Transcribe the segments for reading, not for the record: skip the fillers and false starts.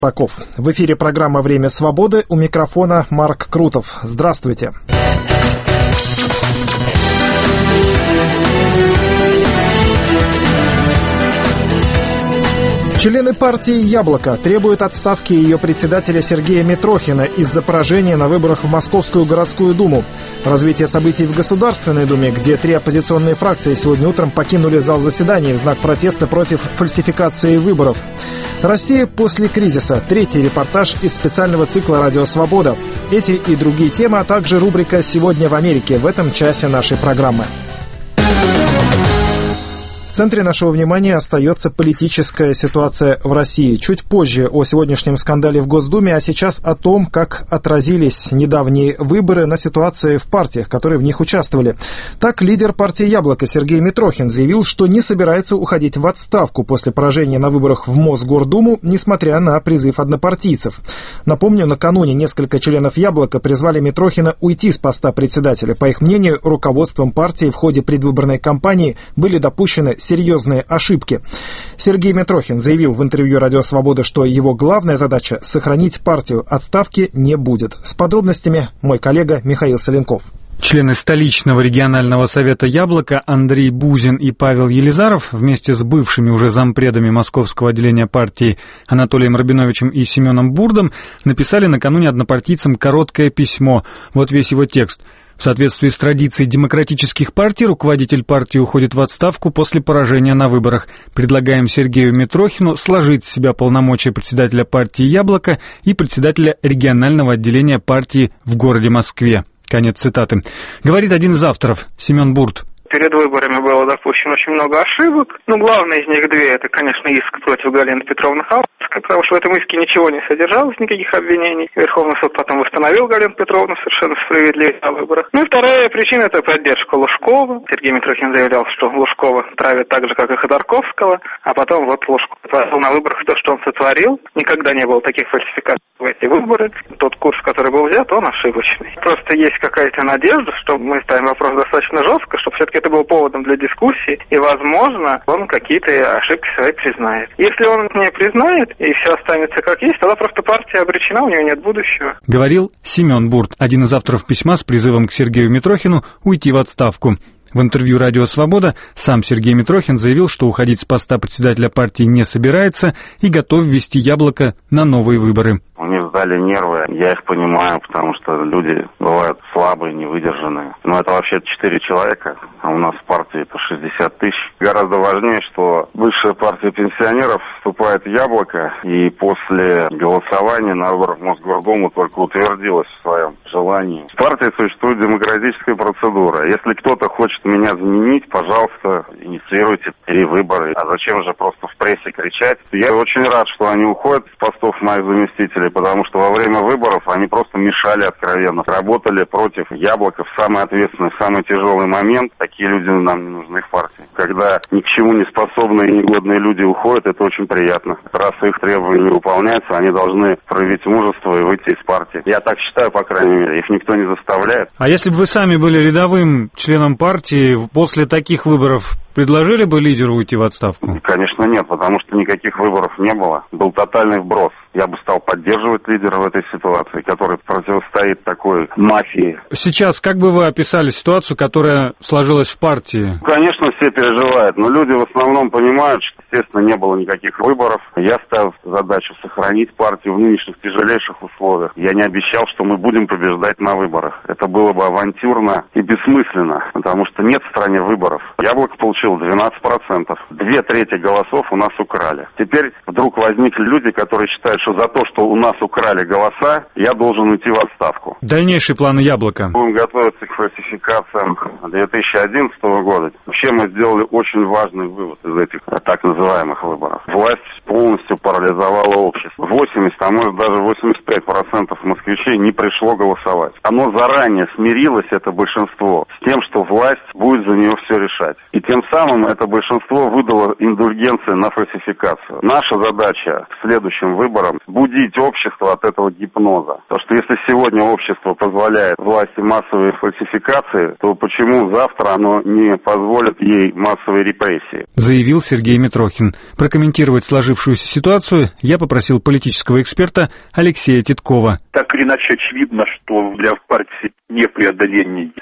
Раков. В эфире программа «Время свободы». У микрофона Марк Крутов. Здравствуйте. Члены партии «Яблоко» требуют отставки ее председателя Сергея Митрохина из-за поражения на выборах в Московскую городскую думу. Развитие событий в Государственной думе, где 3 оппозиционные фракции сегодня утром покинули зал заседаний в знак протеста против фальсификации выборов. Россия после кризиса. 3-й репортаж из специального цикла «Радио Свобода». Эти и другие темы, а также рубрика «Сегодня в Америке» в этом часе нашей программы. В центре нашего внимания остается политическая ситуация в России. Чуть позже о сегодняшнем скандале в Госдуме, а сейчас о том, как отразились недавние выборы на ситуации в партиях, которые в них участвовали. Так, лидер партии «Яблоко» Сергей Митрохин заявил, что не собирается уходить в отставку после поражения на выборах в Мосгордуму, несмотря на призыв однопартийцев. Напомню, накануне несколько членов «Яблока» призвали Митрохина уйти с поста председателя. По их мнению, руководством партии в ходе предвыборной кампании были допущены серьезные ошибки. Сергей Митрохин заявил в интервью «Радио Свобода», что его главная задача – сохранить партию, отставки не будет. С подробностями мой коллега Михаил Соленков. Члены столичного регионального совета «Яблоко» Андрей Бузин и Павел Елизаров вместе с бывшими уже зампредами московского отделения партии Анатолием Рабиновичем и Семеном Бурдом написали накануне однопартийцам короткое письмо. Вот весь его текст. В соответствии с традицией демократических партий, руководитель партии уходит в отставку после поражения на выборах. Предлагаем Сергею Митрохину сложить с себя полномочия председателя партии «Яблоко» и председателя регионального отделения партии в городе Москве. Конец цитаты. Говорит один из авторов, Семен Бурд. Перед выборами было допущено очень много ошибок. Главное из них 2, это, конечно, иск против Галины Петровны Халовской, потому что в этом иске ничего не содержалось, никаких обвинений. Верховный суд потом восстановил Галину Петровну совершенно справедливо на выборах. И вторая причина – это поддержка Лужкова. Сергей Митрохин заявлял, что Лужкова травят так же, как и Ходорковского, а потом вот Лужков творил на выборах то, что он сотворил. Никогда не было таких фальсификаций в эти выборы. Тот курс, который был взят, он ошибочный. Просто есть какая-то надежда, что мы ставим вопрос достаточно жестко, чтобы все-таки это был поводом для дискуссии, и, возможно, он какие-то ошибки свои признает. Если он не признает, и все останется как есть, тогда просто партия обречена, у нее нет будущего. Говорил Семен Бурд, один из авторов письма с призывом к Сергею Митрохину уйти в отставку. В интервью «Радио Свобода» сам Сергей Митрохин заявил, что уходить с поста председателя партии не собирается и готов ввести «Яблоко» на новые выборы. У них сдали нервы, я их понимаю, потому что люди бывают слабые, невыдержанные. Но это вообще 4 человека, а у нас в партии это 60 тысяч. Гораздо важнее, что высшая партия пенсионеров вступает в «Яблоко», и после голосования на выборах в Мосгордуму только утвердилась в своем желании. В партии существует демократическая процедура. Если кто-то хочет меня заменить, пожалуйста, инициируйте перевыборы. А зачем же просто в прессе кричать? Я очень рад, что они уходят с постов моих заместителей, потому что во время выборов они просто мешали откровенно. Работали против «Яблока» в самый ответственный, в самый тяжелый момент. Такие люди нам не нужны в партии. Когда ни к чему не способные и негодные люди уходят, это очень приятно. Раз их требования не выполняются, они должны проявить мужество и выйти из партии. Я так считаю, по крайней мере. Их никто не заставляет. А если бы вы сами были рядовым членом партии, после таких выборов предложили бы лидеру уйти в отставку? Конечно, нет, потому что никаких выборов не было. Был тотальный вброс. Я бы стал поддерживать лидера в этой ситуации, который противостоит такой мафии. Сейчас как бы вы описали ситуацию, которая сложилась в партии? Конечно, все переживают, но люди в основном понимают, что, естественно, не было никаких выборов. Я ставил задачу сохранить партию в нынешних тяжелейших условиях. Я не обещал, что мы будем побеждать на выборах. Это было бы авантюрно и бессмысленно, потому что нет в стране выборов. «Яблоко» получил 12%. 2/3 голосов у нас украли. Теперь вдруг возникли люди, которые считают, что за то, что у нас украли голоса, я должен уйти в отставку. Дальнейшие планы «Яблока». Будем готовиться к фальсификациям 2011 года. Вообще мы сделали очень важный вывод из этих так называемых выборов. Власть полностью парализовала общество. 80, а может даже 85% москвичей не пришло голосовать. Оно заранее смирилось, это большинство, с тем, что власть будет за нее все решать. И тем самым это большинство выдало индульгенции на фальсификацию. Наша задача к следующим выборам – будить общество от этого гипноза. Потому что если сегодня общество позволяет власти массовые фальсификации, то почему завтра оно не позволит ей массовые репрессии? Заявил Сергей Митрохин. Митрохин. Прокомментировать сложившуюся ситуацию я попросил политического эксперта Алексея Титкова. Так или иначе очевидно, что для партии непреодоление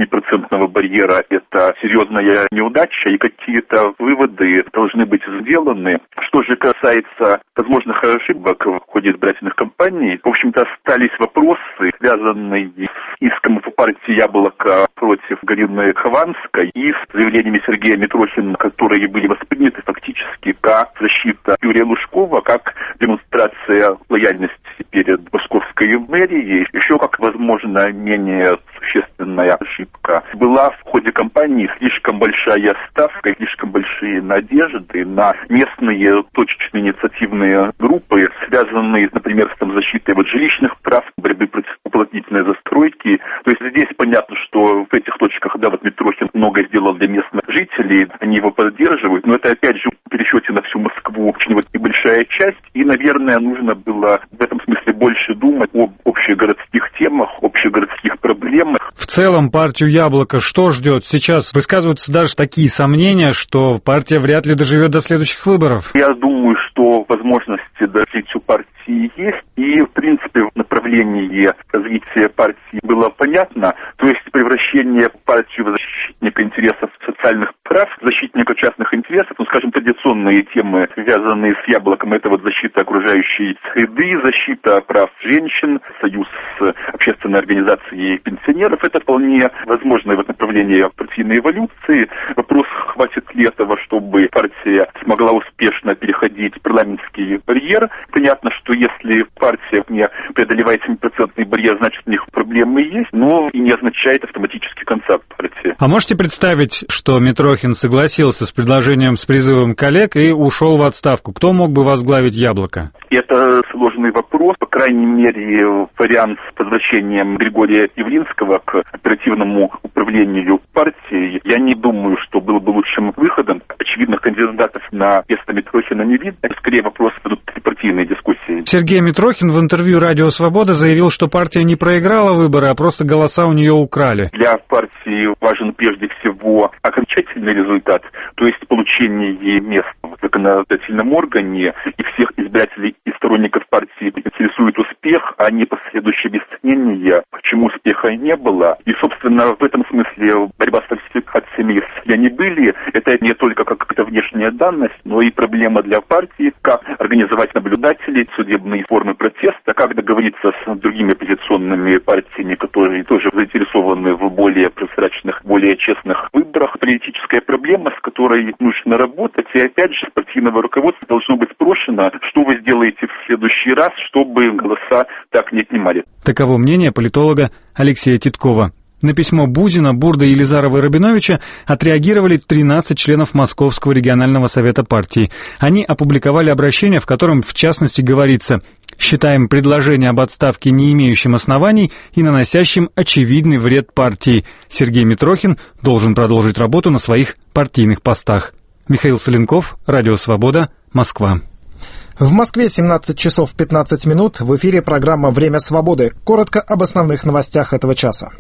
7% барьера – это серьезная неудача, и какие-то выводы должны быть сделаны. Что же касается возможных ошибок в ходе избирательных кампаний, в общем-то, остались вопросы, связанные с иском партии «Яблоко» против Галины Хованской и с заявлениями Сергея Митрохина, которые были восприняты фактически как защита Юрия Лужкова, как демонстрация лояльности перед московской мэрией. Еще как, возможно, менее существенная ошибка была в ходе кампании слишком большая ставка, слишком большие надежды на местные точечные инициативные группы, связанные, например, с защитой жилищных прав, борьбы против уплотнительной застройки. То есть здесь понятно, что в этих точках, Митрохин много сделал для местных жителей, они его поддерживают, но это опять же в пересчете на всю Москву очень небольшая часть, и, наверное, нужно было в этом смысле больше думать об общегородских темах, общегородских проблемах. В целом партию «Яблоко» что ждет? Сейчас высказываются даже такие сомнения, что партия вряд ли доживет до следующих выборов. Я думаю, что возможности дожить у партии есть, и, в принципе, направление развития партии было понятно, то есть превращение партии в защитника интересов социальных прав, защитника частных интересов, традиционные темы, связанные с «Яблоком», это защита окружающей среды, защита прав женщин, союз с общественной организацией пенсионеров, это вполне возможное направление партийной эволюции. Вопрос, хватит ли этого, чтобы партия смогла успешно переходить парламентский барьер. Понятно, что если партия не преодолевает 7% барьер, значит, у них проблемы есть, но и не означает автоматически конца партии. А можете представить, что Митрохин согласился с предложением, с призывом коллег и ушел в отставку? Кто мог бы возглавить «Яблоко»? Это сложный вопрос. По крайней мере, вариант с возвращением Григория Явлинского к оперативному управлению партией, я не думаю, что был бы лучшим выходом. Очевидных кандидатов на место Митрохина не видно. Скорее, вопрос будут партийные дискуссии. Сергей Митрохин в интервью «Радио Свобода» заявил, что партия не проиграла выборы, а просто голоса у нее украли. Для партии важен прежде всего окончательный результат, то есть получение мест в законодательном органе, и всех избирателей и сторонников партии интересует успех, а не последующее объяснение, почему успеха не было. И, собственно, в этом смысле борьба с фальсификациями, если они были, это не только какая-то внешняя данность, но и проблема для партии, как организовать наблюдателей, судебные формы протеста, как договориться с другими оппозиционными партиями, которые тоже заинтересованы в более прозрачных, более честных выборах. Политическая проблема, с которой нужно работать, и опять же, с партийного руководства должно быть спрошено, что вы сделаете в следующий раз, чтобы голоса так не отнимали. Таково мнение политолога Алексея Титкова. На письмо Бузина, Бурда, Елизарова и Рабиновича отреагировали 13 членов Московского регионального совета партии. Они опубликовали обращение, в котором, в частности, говорится: «Считаем предложение об отставке не имеющим оснований и наносящим очевидный вред партии. Сергей Митрохин должен продолжить работу на своих партийных постах». Михаил Соленков, Радио Свобода, Москва. В Москве 17 часов 15 минут. В эфире программа «Время свободы». Коротко об основных новостях этого часа.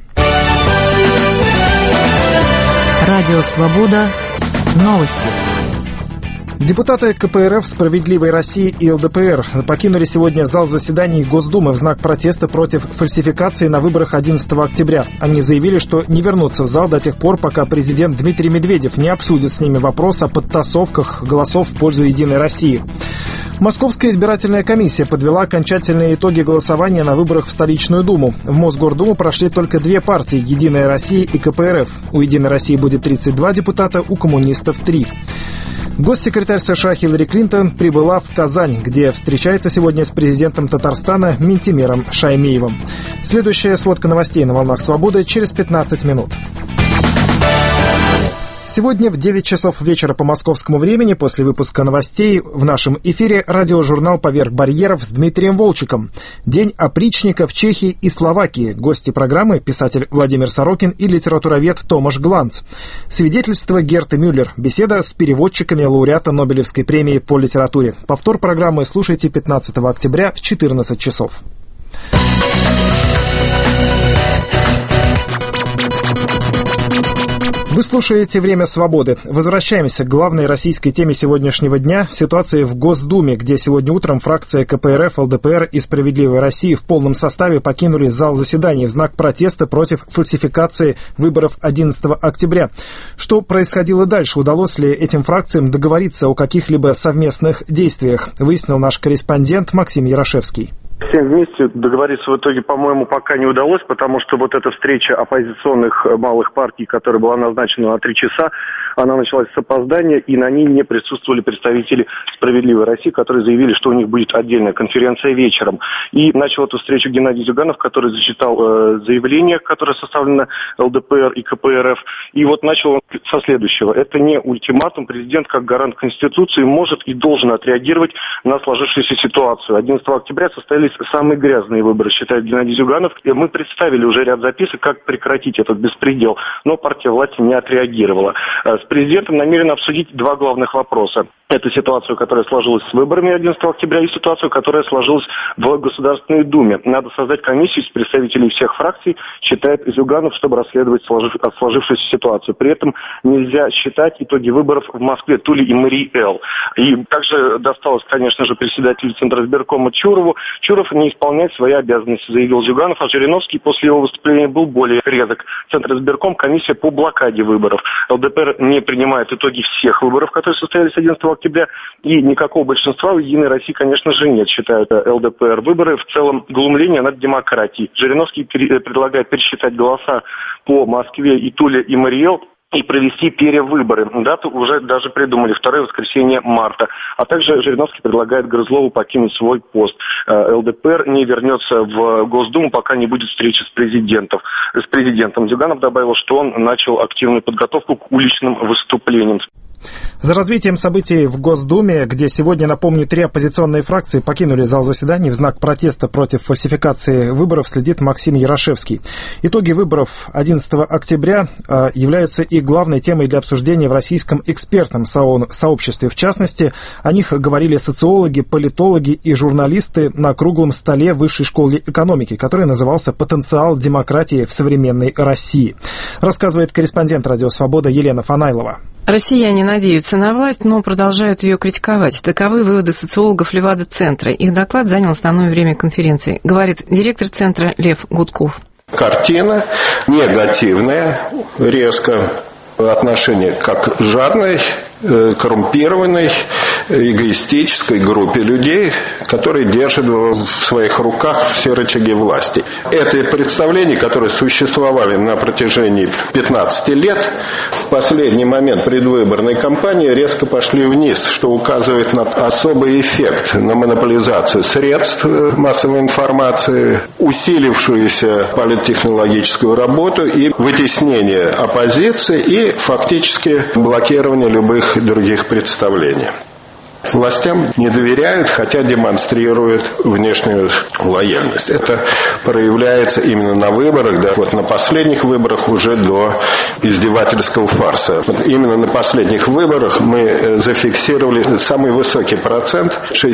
Радио «Свобода». Новости. Депутаты КПРФ «Справедливой России» и ЛДПР покинули сегодня зал заседаний Госдумы в знак протеста против фальсификации на выборах 11 октября. Они заявили, что не вернутся в зал до тех пор, пока президент Дмитрий Медведев не обсудит с ними вопрос о подтасовках голосов в пользу «Единой России». Московская избирательная комиссия подвела окончательные итоги голосования на выборах в столичную Думу. В Мосгордуму прошли только две партии – «Единая Россия» и КПРФ. У «Единой России» будет 32 депутата, у коммунистов – 3. Госсекретарь США Хиллари Клинтон прибыла в Казань, где встречается сегодня с президентом Татарстана Минтимером Шаймиевым. Следующая сводка новостей на «Волнах Свободы» через 15 минут. Сегодня в 9 часов вечера по московскому времени, после выпуска новостей, в нашем эфире радиожурнал «Поверх барьеров» с Дмитрием Волчиком. День опричника в Чехии и Словакии. Гости программы – писатель Владимир Сорокин и литературовед Томаш Гланц. Свидетельство Герты Мюллер. Беседа с переводчиками лауреата Нобелевской премии по литературе. Повтор программы слушайте 15 октября в 14 часов. Вы слушаете «Время свободы». Возвращаемся к главной российской теме сегодняшнего дня – ситуации в Госдуме, где сегодня утром фракция КПРФ, ЛДПР и «Справедливой России» в полном составе покинули зал заседаний в знак протеста против фальсификации выборов 11 октября. Что происходило дальше? Удалось ли этим фракциям договориться о каких-либо совместных действиях? Выяснил наш корреспондент Максим Ярошевский. Всем вместе договориться в итоге, по-моему, пока не удалось, потому что вот эта встреча оппозиционных малых партий, которая была назначена на 3 часа, она началась с опоздания, и на ней не присутствовали представители «Справедливой России», которые заявили, что у них будет отдельная конференция вечером. И начал эту встречу Геннадий Зюганов, который зачитал заявление, которое составлено ЛДПР и КПРФ. И вот начал он со следующего. Это не ультиматум. Президент, как гарант Конституции, может и должен отреагировать на сложившуюся ситуацию. 11 октября состоялись самые грязные выборы, считает Геннадий Зюганов. И мы представили уже ряд записок, как прекратить этот беспредел. Но партия власти не отреагировала. С президентом намерен обсудить 2 главных вопроса. Это ситуацию, которая сложилась с выборами 11 октября, и ситуацию, которая сложилась в Государственной Думе. Надо создать комиссию из представителей всех фракций, считает Зюганов, чтобы расследовать сложившуюся ситуацию. При этом нельзя считать итоги выборов в Москве, Туле и Мэрии Эл. И также досталось, конечно же, председателю Центризбиркома Чурову. Чуров не исполняет свои обязанности, заявил Зюганов, а Жириновский после его выступления был более резок. Центризбирком, комиссия по блокаде выборов. ЛДПР не принимает итоги всех выборов, которые состоялись 11 октября, и никакого большинства в «Единой России», конечно же, нет, считают ЛДПР. Выборы в целом глумление над демократией. Жириновский предлагает пересчитать голоса по Москве, и Туле, и Мэрии Эл и провести перевыборы. Дату уже даже придумали, 2 воскресенье марта. А также Жириновский предлагает Грызлову покинуть свой пост. ЛДПР не вернется в Госдуму, пока не будет встречи с президентом. Зюганов добавил, что он начал активную подготовку к уличным выступлениям. За развитием событий в Госдуме, где сегодня, напомню, 3 оппозиционные фракции покинули зал заседаний в знак протеста против фальсификации выборов, следит Максим Ярошевский. Итоги выборов 11 октября являются и главной темой для обсуждения в российском экспертном сообществе. В частности, о них говорили социологи, политологи и журналисты на круглом столе Высшей школы экономики, который назывался «Потенциал демократии в современной России». Рассказывает корреспондент «Радио Свобода» Елена Фанайлова. Россияне надеются на власть, но продолжают ее критиковать. Таковы выводы социологов Левада-центра. Их доклад занял основное время конференции, говорит директор центра Лев Гудков. Картина негативная, резко. Отношение как к жадной, коррумпированной, эгоистической группе людей, которые держат в своих руках все рычаги власти. Это представления, которые существовали на протяжении 15 лет, в последний момент предвыборной кампании резко пошли вниз, что указывает на особый эффект, на монополизацию средств массовой информации, усилившуюся политтехнологическую работу и вытеснение оппозиции и фактически блокирование любых других представлений. Властям не доверяют, хотя демонстрируют внешнюю лояльность. Это проявляется именно на выборах, да, вот на последних выборах уже до издевательского фарса. Вот именно на последних выборах мы зафиксировали самый высокий процент,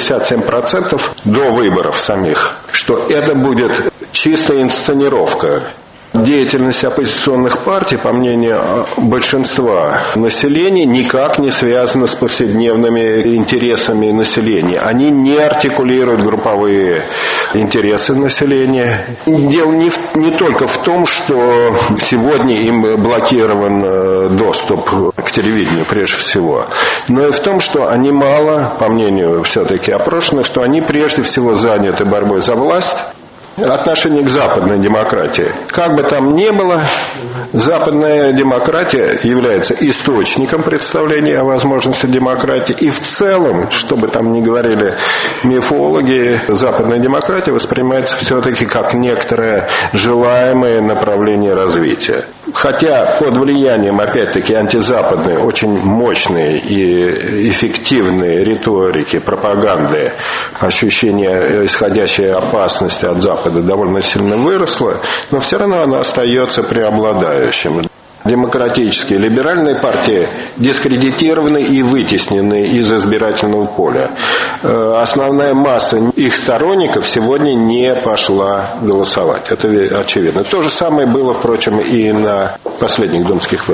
67% до выборов самих, что это будет чистая инсценировка. Деятельность оппозиционных партий, по мнению большинства населения, никак не связана с повседневными интересами населения. Они не артикулируют групповые интересы населения. Дело не только в том, что сегодня им блокирован доступ к телевидению прежде всего, но и в том, что они мало, по мнению все-таки опрошенных, что они прежде всего заняты борьбой за власть. Отношение к западной демократии. Как бы там ни было, западная демократия является источником представления о возможности демократии. И в целом, что бы там ни говорили мифологи, западная демократия воспринимается все-таки как некоторое желаемое направление развития. Хотя под влиянием, опять-таки, антизападной, очень мощной и эффективной риторики, пропаганды, ощущение исходящей опасности от Запада довольно сильно выросло, но все равно она остается преобладающим. Демократические, либеральные партии дискредитированы и вытеснены из избирательного поля. Основная масса их сторонников сегодня не пошла голосовать. Это очевидно. То же самое было, впрочем, и на последних думских выборах.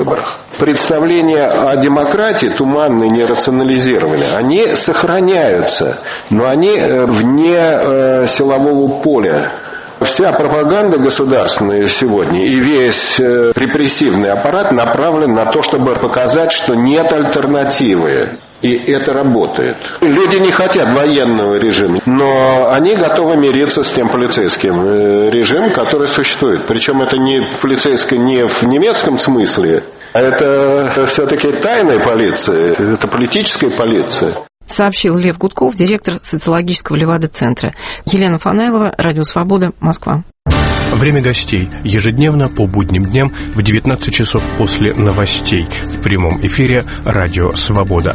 Представления о демократии, туманные, нерационализированные, они сохраняются, но они вне силового поля. Вся пропаганда государственная сегодня и весь репрессивный аппарат направлен на то, чтобы показать, что нет альтернативы. И это работает. Люди не хотят военного режима, но они готовы мириться с тем полицейским режимом, который существует. Причем это не полицейское не в немецком смысле, а это все-таки тайная полиция, это политическая полиция. Сообщил Лев Гудков, директор социологического Левада-центра. Елена Фанайлова, Радио Свобода, Москва. Время гостей. Ежедневно по будним дням в 19 часов после новостей. В прямом эфире Радио Свобода.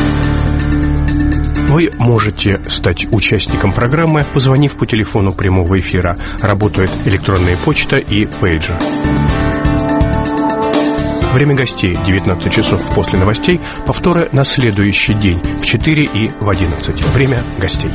Вы можете стать участником программы, позвонив по телефону прямого эфира. Работает электронная почта и пейджер. Время гостей 19 часов после новостей. Повторы на следующий день в 4 и в 11. Время гостей.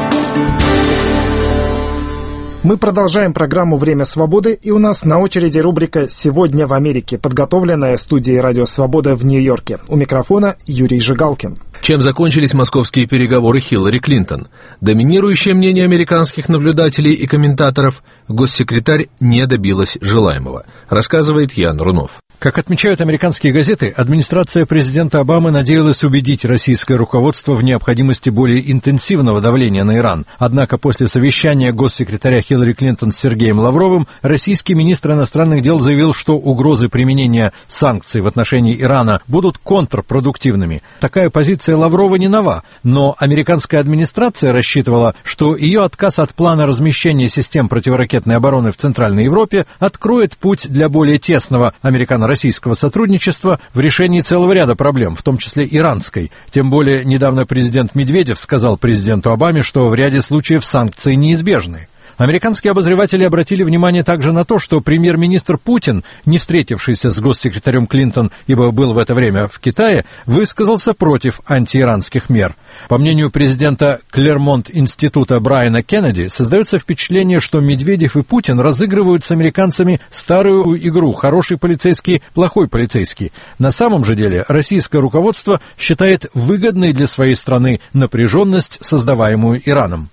Мы продолжаем программу «Время свободы», и у нас на очереди рубрика «Сегодня в Америке», подготовленная студией «Радио Свобода» в Нью-Йорке. У микрофона Юрий Жигалкин. Чем закончились московские переговоры Хиллари Клинтон? Доминирующее мнение американских наблюдателей и комментаторов: госсекретарь не добилась желаемого, рассказывает Ян Рунов. Как отмечают американские газеты, администрация президента Обамы надеялась убедить российское руководство в необходимости более интенсивного давления на Иран. Однако после совещания госсекретаря Хиллари Клинтон с Сергеем Лавровым российский министр иностранных дел заявил, что угрозы применения санкций в отношении Ирана будут контрпродуктивными. Такая позиция Лаврова не нова, но американская администрация рассчитывала, что ее отказ от плана размещения систем противоракетной обороны в Центральной Европе откроет путь для более тесного американо-российского сотрудничества в решении целого ряда проблем, в том числе иранской. Тем более недавно президент Медведев сказал президенту Обаме, что в ряде случаев санкции неизбежны. Американские обозреватели обратили внимание также на то, что премьер-министр Путин, не встретившийся с госсекретарем Клинтон, ибо был в это время в Китае, высказался против антииранских мер. По мнению президента Клермонт-института Брайана Кеннеди, создается впечатление, что Медведев и Путин разыгрывают с американцами старую игру «хороший полицейский, плохой полицейский». На самом же деле российское руководство считает выгодной для своей страны напряженность, создаваемую Ираном.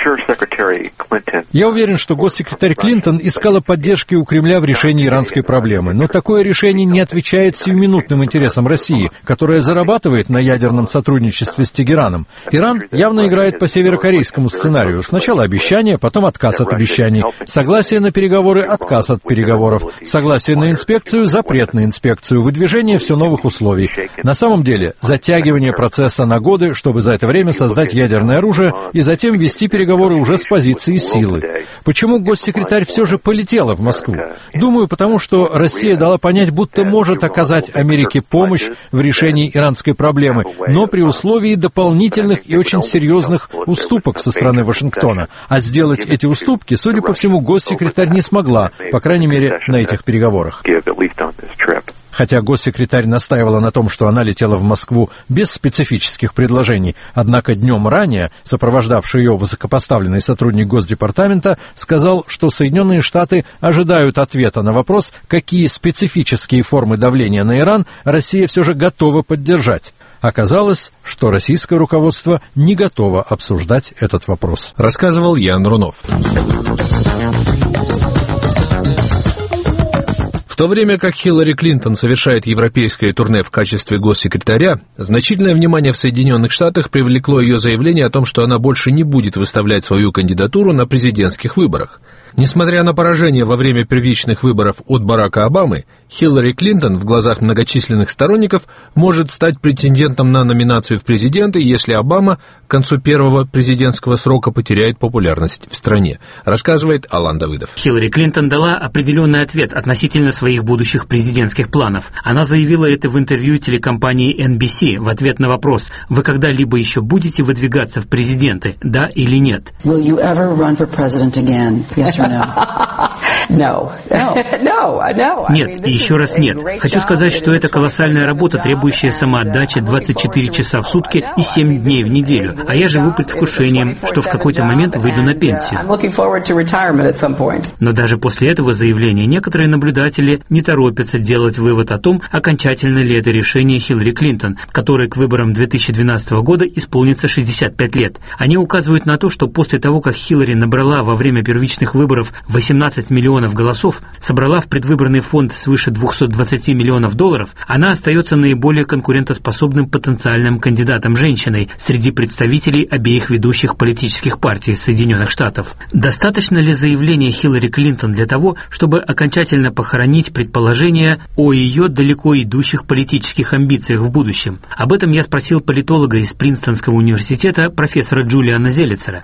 Я уверен, что госсекретарь Клинтон искала поддержки у Кремля в решении иранской проблемы, но такое решение не отвечает сиюминутным интересам России, которая зарабатывает на ядерном сотрудничестве с Тегераном. Иран явно играет по северокорейскому сценарию. Сначала обещание, потом отказ от обещаний. Согласие на переговоры, отказ от переговоров. Согласие на инспекцию, запрет на инспекцию. Выдвижение все новых условий. На самом деле, затягивание процесса на годы, чтобы за это время создать ядерное оружие и затем вести переговоры уже с позиции силы. Почему госсекретарь все же полетела в Москву? Думаю, потому что Россия дала понять, будто может оказать Америке помощь в решении иранской проблемы, но при условии дополнительных и очень серьезных уступок со стороны Вашингтона. А сделать эти уступки, судя по всему, госсекретарь не смогла, по крайней мере, на этих переговорах. Хотя госсекретарь настаивала на том, что она летела в Москву без специфических предложений, однако днем ранее сопровождавший ее высокопоставленный сотрудник Госдепартамента сказал, что Соединенные Штаты ожидают ответа на вопрос, какие специфические формы давления на Иран Россия все же готова поддержать. Оказалось, что российское руководство не готово обсуждать этот вопрос. Рассказывал Ян Рунов. В то время как Хиллари Клинтон совершает европейское турне в качестве госсекретаря, значительное внимание в Соединенных Штатах привлекло ее заявление о том, что она больше не будет выставлять свою кандидатуру на президентских выборах. Несмотря на поражение во время первичных выборов от Барака Обамы, Хиллари Клинтон в глазах многочисленных сторонников может стать претендентом на номинацию в президенты, если Обама к концу первого президентского срока потеряет популярность в стране, рассказывает Алан Давыдов. Хиллари Клинтон дала определенный ответ относительно своих будущих президентских планов. Она заявила это в интервью телекомпании NBC в ответ на вопрос: «Вы когда-либо еще будете выдвигаться в президенты, да или нет?» Нет, и еще раз нет. Хочу сказать, что это колоссальная работа, требующая самоотдачи 24 часа в сутки и 7 дней в неделю. А я живу предвкушением, что в какой-то момент выйду на пенсию. Но даже после этого заявления некоторые наблюдатели не торопятся делать вывод о том, окончательно ли это решение Хиллари Клинтон, которой к выборам 2012 года исполнится 65 лет. Они указывают на то, что после того, как Хиллари набрала во время первичных выборов 18 миллионов голосов, собрала в предвыборный фонд свыше 220 миллионов долларов, она остается наиболее конкурентоспособным потенциальным кандидатом женщиной среди представителей обеих ведущих политических партий Соединенных Штатов. Достаточно ли заявления Хиллари Клинтон для того, чтобы окончательно похоронить предположение о ее далеко идущих политических амбициях в будущем? Об этом я спросил политолога из Принстонского университета профессора Джулиана Зелицера.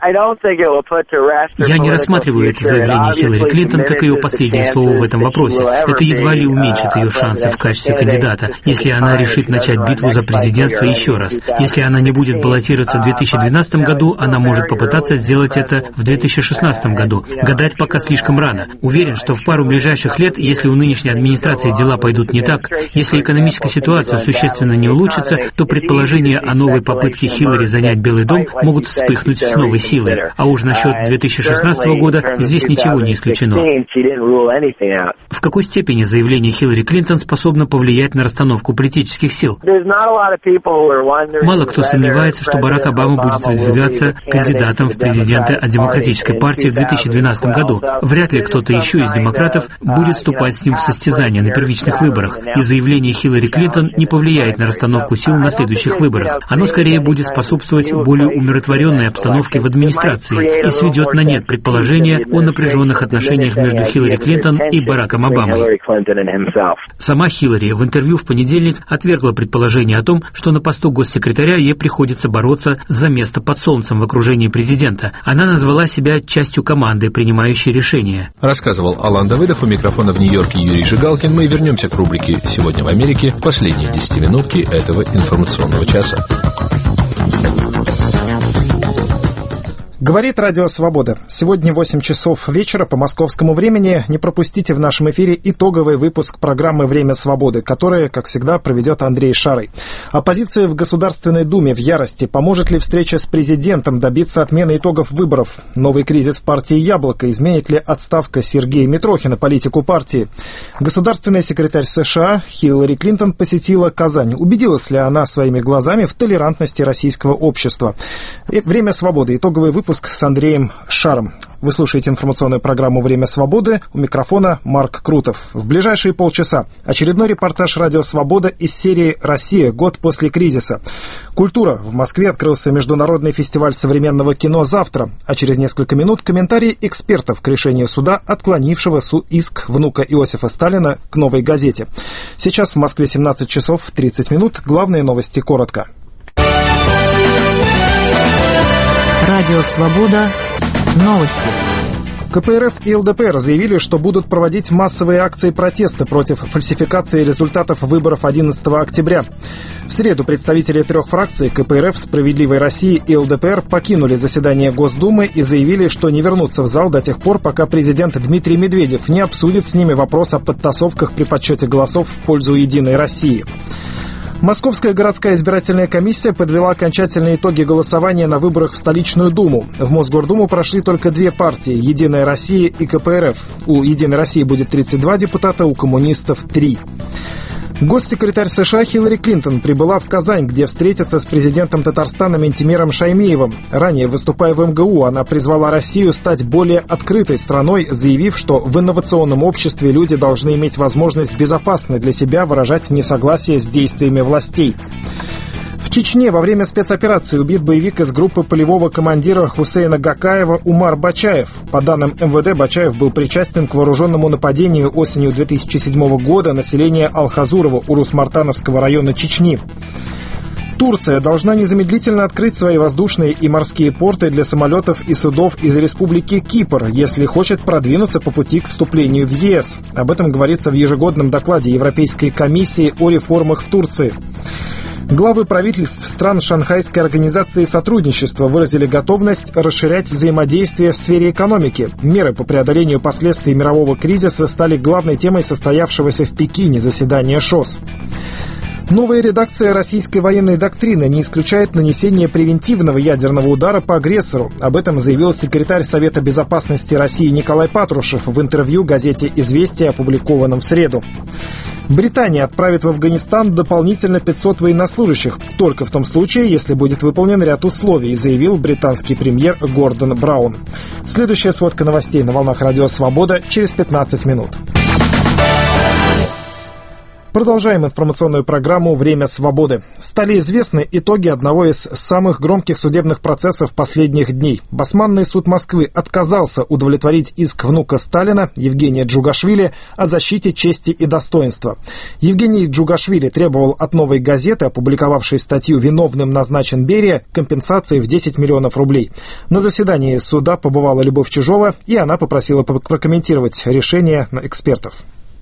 Я не рассматриваю это заявление Хиллари Клинтон как ее последнее слово в этом вопросе. Это едва ли уменьшит ее шансы в качестве кандидата, если она решит начать битву за президентство еще раз. Если она не будет баллотироваться в 2012 году, она может попытаться сделать это в 2016 году. Гадать пока слишком рано. Уверен, что в пару ближайших лет, если у нынешней администрации дела пойдут не так, если экономическая ситуация существенно не улучшится, то предположения о новой попытке Хиллари занять Белый дом могут вспыхнуть с новой силой. А уж насчет 2016 года здесь ничего не исключено. В какой степени заявление Хиллари Клинтон способно повлиять на расстановку политических сил? Мало кто сомневается, что Барак Обама будет выдвигаться кандидатом в президенты от Демократической партии в 2012 году. Вряд ли кто-то еще из демократов будет вступать с ним в состязание на первичных выборах, и заявление Хиллари Клинтон не повлияет на расстановку сил на следующих выборах. Оно скорее будет способствовать более умиротворенной обстановке в администрации и сведет на нет предположения о напряженных отношениях между Хиллари Клинтон и Бараком Обамой. Сама Хиллари в интервью в понедельник отвергла предположение о том, что на посту госсекретаря ей приходится бороться за место под солнцем в окружении президента. Она назвала себя частью команды, принимающей решения. Рассказывал Алан Давыдов, у микрофона в Нью-Йорке Юрий Жигалкин. Мы вернемся к рубрике «Сегодня в Америке», последние 10-минутки этого информационного часа. Говорит Радио Свобода. Сегодня 8 часов вечера по московскому времени. Не пропустите в нашем эфире итоговый выпуск программы «Время свободы», который, как всегда, проведет Андрей Шарый. Оппозиция в Государственной Думе в ярости. Поможет ли встреча с президентом добиться отмены итогов выборов? Новый кризис в партии «Яблоко». Изменит ли отставка Сергея Митрохина политику партии? Государственный секретарь США Хиллари Клинтон посетила Казань. Убедилась ли она своими глазами в толерантности российского общества? «Время свободы». Итоговый выпуск с Андреем Шаром. Вы слушаете информационную программу «Время свободы». У микрофона Марк Крутов. В ближайшие полчаса очередной репортаж «Радио Свобода» из серии «Россия. Год после кризиса». Культура. В Москве открылся международный фестиваль современного кино «Завтра». А через несколько минут комментарии экспертов к решению суда, отклонившего иск внука Иосифа Сталина к «Новой газете». Сейчас в Москве 17 часов 30 минут. Главные новости коротко. Радио «Свобода». Новости. КПРФ и ЛДПР заявили, что будут проводить массовые акции протеста против фальсификации результатов выборов 11 октября. В среду представители трех фракций КПРФ, «Справедливой России» и ЛДПР покинули заседание Госдумы и заявили, что не вернутся в зал до тех пор, пока президент Дмитрий Медведев не обсудит с ними вопрос о подтасовках при подсчете голосов в пользу «Единой России». Московская городская избирательная комиссия подвела окончательные итоги голосования на выборах в столичную Думу. В Мосгордуму прошли только две партии – «Единая Россия» и КПРФ. У «Единой России» будет 32 депутата, у коммунистов – 3. Госсекретарь США Хиллари Клинтон прибыла в Казань, где встретится с президентом Татарстана Ментимиром Шаймиевым. Ранее, выступая в МГУ, она призвала Россию стать более открытой страной, заявив, что в инновационном обществе люди должны иметь возможность безопасно для себя выражать несогласие с действиями властей. В Чечне во время спецоперации убит боевик из группы полевого командира Хусейна Гакаева Умар Бачаев. По данным МВД, Бачаев был причастен к вооруженному нападению осенью 2007 года на селение Алхазурово Урус-Мартановского района Чечни. Турция должна незамедлительно открыть свои воздушные и морские порты для самолетов и судов из Республики Кипр, если хочет продвинуться по пути к вступлению в ЕС. Об этом говорится в ежегодном докладе Европейской комиссии о реформах в Турции. Главы правительств стран Шанхайской организации сотрудничества выразили готовность расширять взаимодействие в сфере экономики. Меры по преодолению последствий мирового кризиса стали главной темой состоявшегося в Пекине заседания ШОС. Новая редакция российской военной доктрины не исключает нанесение превентивного ядерного удара по агрессору. Об этом заявил секретарь Совета безопасности России Николай Патрушев в интервью газете «Известия», опубликованном в среду. Британия отправит в Афганистан дополнительно 500 военнослужащих, только в том случае, если будет выполнен ряд условий, заявил британский премьер Гордон Браун. Следующая сводка новостей на волнах Радио Свобода через 15 минут. Продолжаем информационную программу «Время свободы». Стали известны итоги одного из самых громких судебных процессов последних дней. Басманный суд Москвы отказался удовлетворить иск внука Сталина Евгения Джугашвили о защите чести и достоинства. Евгений Джугашвили требовал от «Новой газеты», опубликовавшей статью «Виновным назначен Берия», компенсации в 10 миллионов рублей. На заседании суда побывала Любовь Чижова, и она попросила прокомментировать решение экспертов.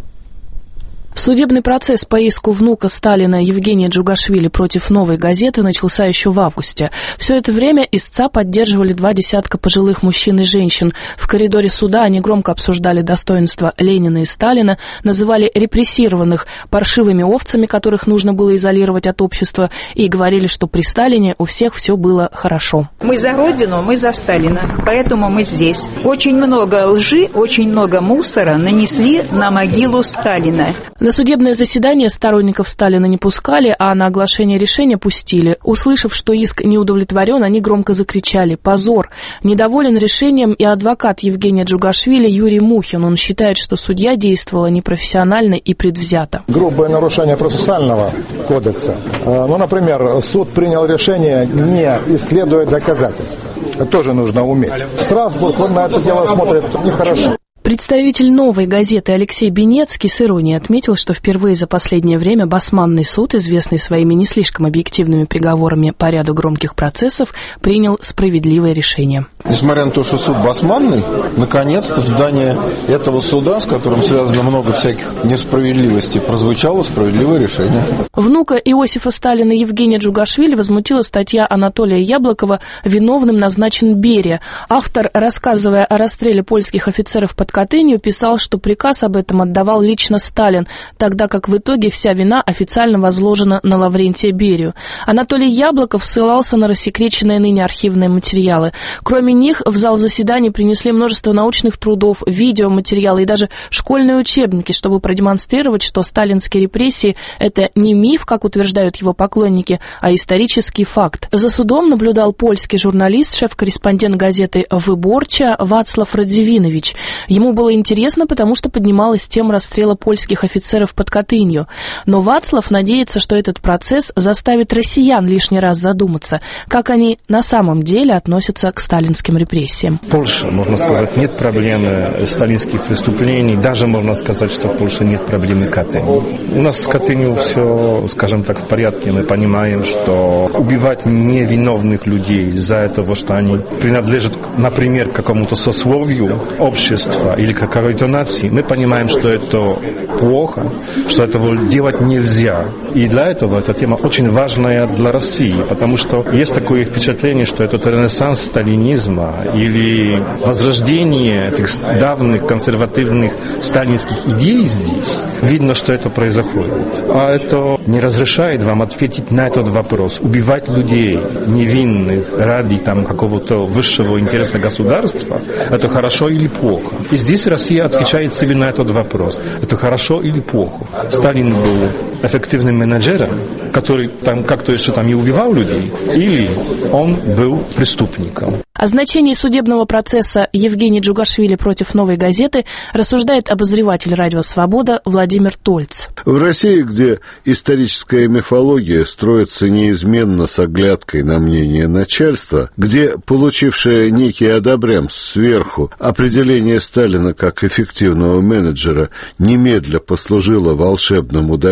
Судебный процесс по иску внука Сталина Евгения Джугашвили против «Новой газеты» начался еще в августе. Все это время истца поддерживали 20 пожилых мужчин и женщин. В коридоре суда они громко обсуждали достоинства Ленина и Сталина, называли репрессированных паршивыми овцами, которых нужно было изолировать от общества, и говорили, что при Сталине у всех все было хорошо. Мы за Родину, мы за Сталина, поэтому мы здесь. Очень много лжи, очень много мусора нанесли на могилу Сталина. На судебное заседание сторонников Сталина не пускали, а на оглашение решения пустили. Услышав, что иск не удовлетворен, они громко закричали «Позор!». Недоволен решением и адвокат Евгения Джугашвили Юрий Мухин. Он считает, что судья действовала непрофессионально и предвзято. Грубое нарушение процессуального кодекса. Например, суд принял решение, не исследуя доказательства. Это тоже нужно уметь. Страсбург на это дело смотрит нехорошо. Представитель «Новой газеты» Алексей Бенецкий с иронией отметил, что впервые за последнее время Басманный суд, известный своими не слишком объективными приговорами по ряду громких процессов, принял справедливое решение. Несмотря на то, что суд Басманный, наконец-то в здании этого суда, с которым связано много всяких несправедливостей, прозвучало справедливое решение. Внука Иосифа Сталина Евгения Джугашвили возмутила статья Анатолия Яблокова «Виновным назначен Берия». Автор, рассказывая о расстреле польских офицеров под Катынью, писал, что приказ об этом отдавал лично Сталин, тогда как в итоге вся вина официально возложена на Лаврентия Берию. Анатолий Яблоков ссылался на рассекреченные ныне архивные материалы. Кроме них в зал заседаний принесли множество научных трудов, видеоматериалы и даже школьные учебники, чтобы продемонстрировать, что сталинские репрессии – это не миф, как утверждают его поклонники, а исторический факт. За судом наблюдал польский журналист, шеф-корреспондент газеты «Выборча» Вацлав Радзивинович. Ему было интересно, потому что поднималась тема расстрела польских офицеров под Катынью. Но Вацлав надеется, что этот процесс заставит россиян лишний раз задуматься, как они на самом деле относятся к сталинским репрессиям. В Польше, можно сказать, нет проблемы сталинских преступлений. Даже можно сказать, что в Польше нет проблемы Катыни. У нас с Катынью все, скажем так, в порядке. Мы понимаем, что убивать невиновных людей из-за того, что они принадлежат, например, к какому-то сословию общества или к какой-то нации, мы понимаем, что это плохо, что этого делать нельзя. И для этого эта тема очень важная для России, потому что есть такое впечатление, что это ренессанс сталинизма или возрождение этих давних консервативных сталинских идей здесь. Видно, что это происходит. А это не разрешает вам ответить на этот вопрос. Убивать людей невинных ради какого-то высшего интереса государства, это хорошо или плохо? И здесь Россия отвечает себе на этот вопрос. Это хорошо или плохо? Сталин был эффективным менеджером, который как-то еще и убивал людей, или он был преступником. О значении судебного процесса Евгения Джугашвили против «Новой газеты» рассуждает обозреватель «Радио Свобода» Владимир Тольц. В России, где историческая мифология строится неизменно с оглядкой на мнение начальства, где получившее некий одобрямс сверху определение Сталина как эффективного менеджера немедля послужило волшебным удобрением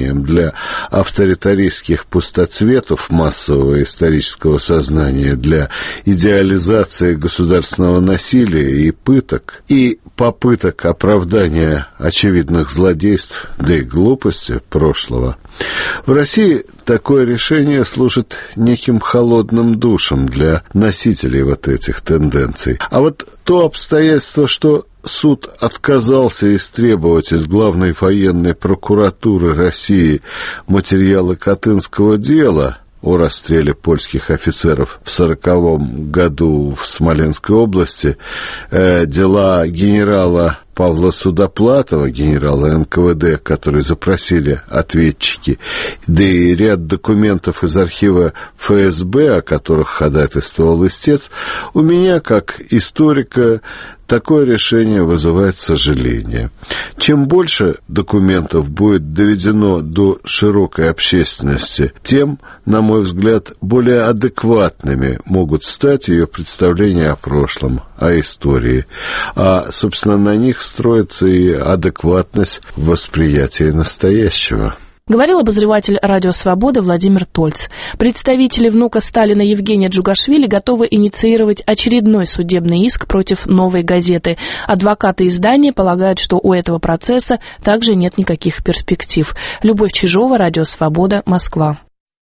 вооружением для авторитаристских пустоцветов массового исторического сознания, для идеализации государственного насилия и пыток, и попыток оправдания очевидных злодейств, да и глупости прошлого. В России такое решение служит неким холодным душем для носителей вот этих тенденций. А вот то обстоятельство, что суд отказался истребовать из Главной военной прокуратуры России материалы Катынского дела о расстреле польских офицеров в 1940 году в Смоленской области, дела генерала Павла Судоплатова, генерала НКВД, который запросили ответчики, да и ряд документов из архива ФСБ, о которых ходатайствовал истец, у меня, как историка, такое решение вызывает сожаление. Чем больше документов будет доведено до широкой общественности, тем, на мой взгляд, более адекватными могут стать ее представления о прошлом, о истории. А, собственно, на них строится и адекватность восприятия настоящего. Говорил обозреватель «Радио Свобода» Владимир Тольц. Представители внука Сталина Евгения Джугашвили готовы инициировать очередной судебный иск против «Новой газеты». Адвокаты издания полагают, что у этого процесса также нет никаких перспектив. Любовь Чижова, «Радио Свобода», Москва.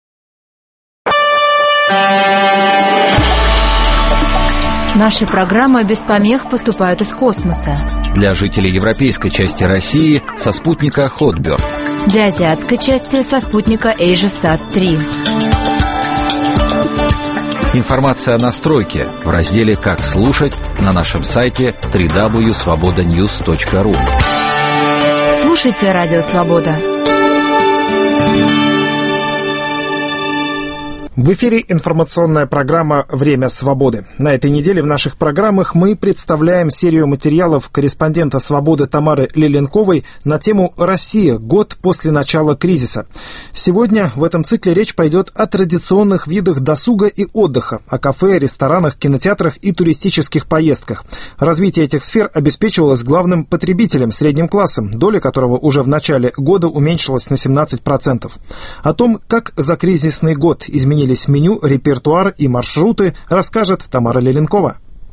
Наши программы без помех поступают из космоса. Для жителей европейской части России со спутника Хотберд. Для азиатской части со спутника AsiaSat-3. Информация о настройке в разделе «Как слушать» на нашем сайте www.svobodanews.ru. Слушайте «Радио Свобода». В эфире информационная программа «Время свободы». На этой неделе в наших программах мы представляем серию материалов корреспондента «Свободы» Тамары Леленковой на тему «Россия. Год после начала кризиса». Сегодня в этом цикле речь пойдет о традиционных видах досуга и отдыха, о кафе, ресторанах, кинотеатрах и туристических поездках. Развитие этих сфер обеспечивалось главным потребителем, средним классом, доля которого уже в начале года уменьшилась на 17%. О том, как за кризисный год изменились меню, репертуар и маршруты, расскажет Тамара Леленкова.